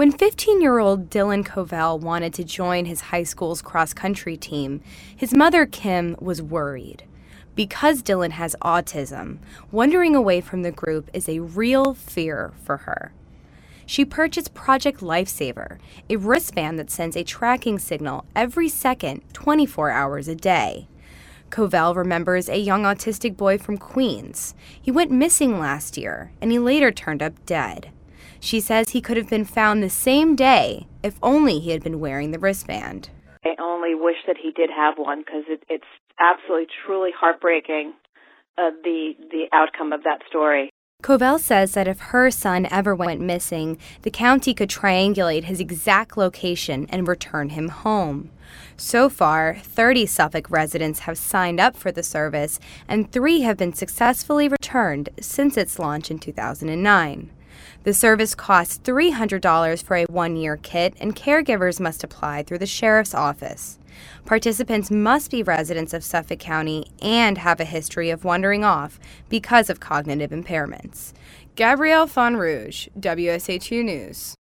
When 15-year-old Dylan Covell wanted to join his high school's cross-country team, his mother, Kim, was worried. Because Dylan has autism, wandering away from the group is a real fear for her. She purchased Project Lifesaver, a wristband that sends a tracking signal every second, 24 hours a day. Covell remembers a young autistic boy from Queens. He went missing last year, and he later turned up dead. She says he could have been found the same day if only he had been wearing the wristband. I only wish that he did have one because it's absolutely, truly heartbreaking, the outcome of that story. Covell says that if her son ever went missing, the county could triangulate his exact location and return him home. So far, 30 Suffolk residents have signed up for the service, and 3 have been successfully returned since its launch in 2009. The service costs $300 for a one-year kit, and caregivers must apply through the sheriff's office. Participants must be residents of Suffolk County and have a history of wandering off because of cognitive impairments. Gabrielle Fonrouge, WSHU News.